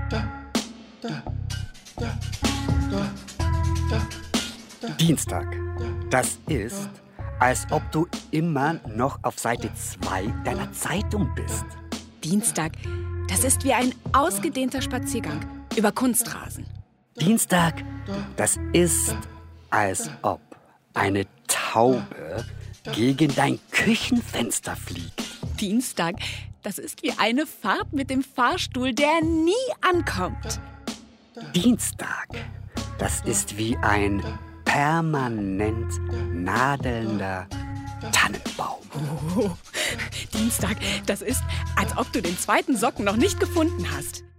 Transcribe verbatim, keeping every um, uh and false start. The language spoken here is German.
Dienstag. Das ist, als ob du immer noch auf Seite zwei deiner Zeitung bist. Dienstag, das ist wie ein ausgedehnter Spaziergang über Kunstrasen. Dienstag, das ist, als ob eine Taube gegen dein Küchenfenster fliegt. Dienstag, das ist wie eine Fahrt mit dem Fahrstuhl, der nie ankommt. Dienstag, das ist wie ein permanent nadelnder Tannenbaum. Oh, Dienstag, das ist, als ob du den zweiten Socken noch nicht gefunden hast.